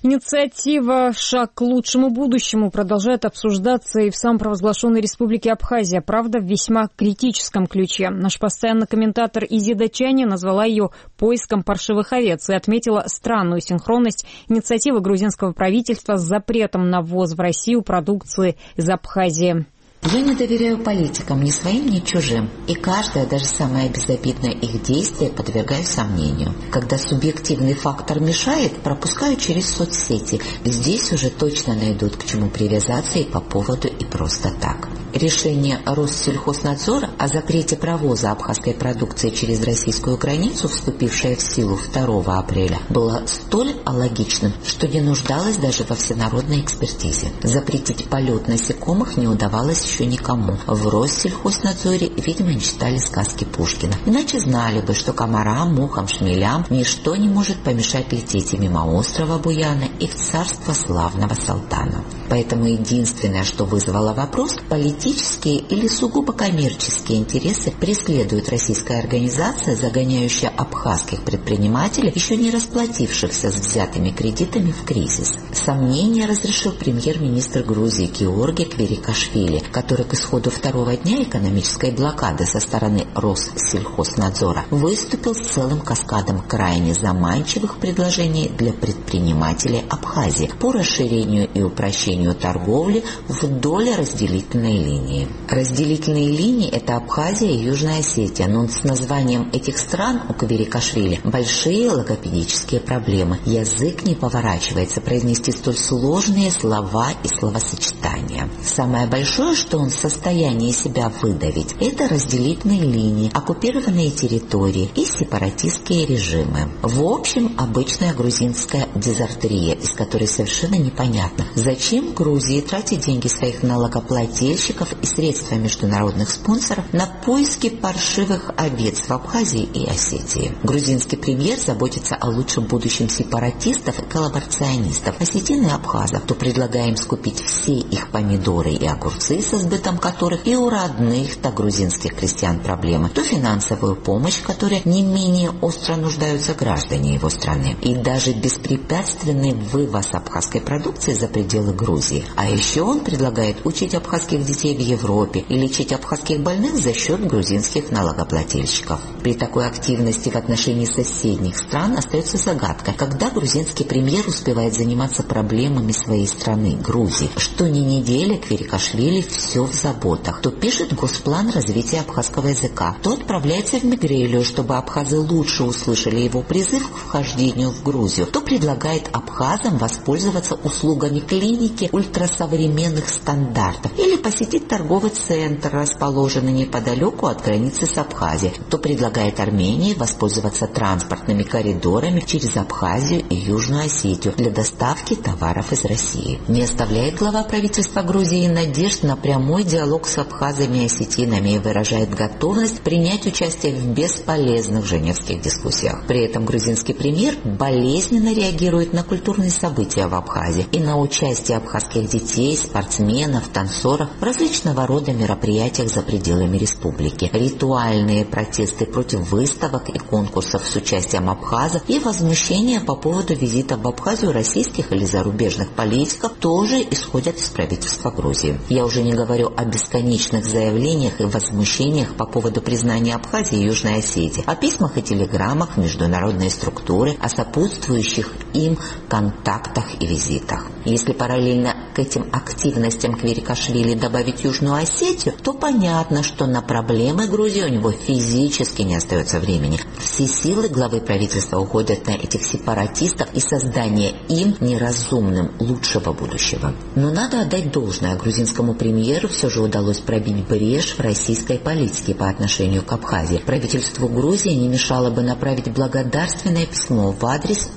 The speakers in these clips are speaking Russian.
Инициатива «Шаг к лучшему будущему» продолжает обсуждаться и в самопровозглашенной республике Абхазия. Правда, в весьма критическом ключе. Наш постоянный комментатор Изида Чани назвала ее «поиском паршивых овец» и отметила странную синхронность инициативы грузинского правительства с запретом на ввоз в Россию продукции из Абхазии. Я не доверяю политикам, ни своим, ни чужим. И каждое, даже самое безобидное их действие подвергаю сомнению. Когда субъективный фактор мешает, пропускаю через соцсети. Здесь уже точно найдут к чему привязаться и по поводу, и просто так. Решение Россельхознадзора о запрете провоза абхазской продукции через российскую границу, вступившее в силу 2 апреля, было столь алогичным, что не нуждалось даже во всенародной экспертизе. Запретить полет насекомых не удавалось еще никому. В Россельхознадзоре, видимо, не читали сказки Пушкина. Иначе знали бы, что комарам, мухам, шмелям ничто не может помешать лететь и мимо острова Буяна, и в царство славного Салтана. Поэтому единственное, что вызвало вопрос, политические или сугубо коммерческие интересы преследует российская организация, загоняющая абхазских предпринимателей, еще не расплатившихся с взятыми кредитами, в кризис. Сомнения разрешил премьер-министр Грузии Георгий Кверикашвили, который к исходу 2-го дня экономической блокады со стороны Россельхознадзора выступил с целым каскадом крайне заманчивых предложений для предпринимателей Абхазии по расширению и упрощению торговли вдоль разделительной линии. Разделительные линии – это Абхазия и Южная Осетия, но с названием этих стран у Кверикашвили большие логопедические проблемы. Язык не поворачивается произнести столь сложные слова и словосочетания. Самое большое, что он в состоянии себя выдавить, это разделительные линии, оккупированные территории и сепаратистские режимы. В общем, обычная грузинская дизартерия, из которой совершенно непонятно, зачем Грузии тратить деньги своих налогоплательщиков и средства международных спонсоров на поиски паршивых овец в Абхазии и Осетии. Грузинский премьер заботится о лучшем будущем сепаратистов и коллаборационистов, осетин и абхазов, то предлагая им скупить все их помидоры и огурцы, со сбытом которых и у родных, так грузинских крестьян проблемы, то финансовую помощь, в которой не менее остро нуждаются граждане его страны, и даже беспрепятственный вывоз абхазской продукции за пределы Грузии. А еще он предлагает учить абхазских детей в Европе и лечить абхазских больных за счет грузинских налогоплательщиков. При такой активности в отношении соседних стран остается загадкой, когда грузинский премьер успевает заниматься проблемами своей страны, Грузии. Что ни неделя Кверикашвили все в заботах. То пишет госплан развития абхазского языка, то отправляется в Мигрелию, чтобы абхазы лучше услышали его призыв к вхождению в Грузию, то предлагает абхазам воспользоваться услугами клиники ультрасовременных стандартов или посетить торговый центр, расположенный неподалеку от границы с Абхазией, то предлагает Армении воспользоваться транспортными коридорами через Абхазию и Южную Осетию для доставки товаров из России. Не оставляет глава правительства Грузии надежд на прямой диалог с абхазами и осетинами и выражает готовность принять участие в бесполезных женевских дискуссиях. При этом грузинский премьер болезненно реагирует на культурные события в Абхазии и на участие абхазских детей, спортсменов, танцоров в различного рода мероприятиях за пределами республики. Ритуальные протесты против выставок и конкурсов с участием абхазов и возмущения по поводу визита в Абхазию российских или зарубежных политиков тоже исходят из правительства Грузии. Я уже не говорю о бесконечных заявлениях и возмущениях по поводу признания Абхазии и Южной Осетии, о письмах и телеграммах в международные структуры, о сопутствующих им контактах и визитах. Если параллельно к этим активностям Кверикашвили добавить Южную Осетию, то понятно, что на проблемы Грузии у него физически не остается времени. Все силы главы правительства уходят на этих сепаратистов и создание им неразумным лучшего будущего. Но надо отдать должное, грузинскому премьеру все же удалось пробить брешь в российской политике по отношению к Абхазии. Правительству Грузии не мешало бы направить благодарственное письмо в адрес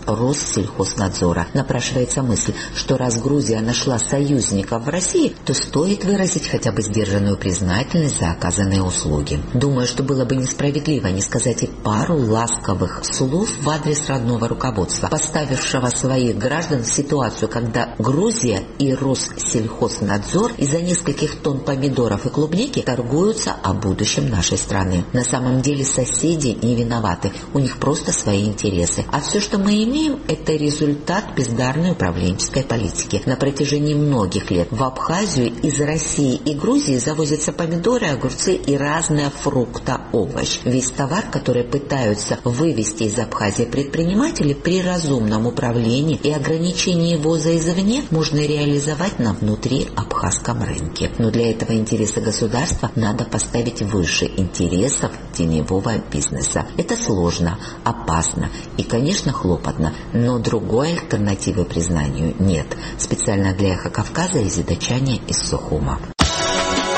Россельхознадзора. Напрашивается мысль, что раз Грузия нашла союзников в России, то стоит выразить хотя бы сдержанную признательность за оказанные услуги. Думаю, что было бы несправедливо не сказать и пару ласковых слов в адрес родного руководства, поставившего своих граждан в ситуацию, когда Грузия и Россельхознадзор из-за нескольких тонн помидоров и клубники торгуются о будущем нашей страны. На самом деле соседи не виноваты, у них просто свои интересы. А все, что мы имеем, это результат бездарной управленческой политики. На протяжении многих лет в Абхазию из России и Грузии завозятся помидоры, огурцы и разные фрукты, овощи. Весь товар, который пытаются вывести из Абхазии предприниматели, при разумном управлении и ограничении ввоза извне можно реализовать на внутри абхазском рынке. Но для этого интересы государства надо поставить выше интересов теневого бизнеса. Это сложно, опасно и, конечно, хлопотно, но другой альтернативы признанию нет. Специально для «Эхо Кавказа» Изида Чаня из Сухума.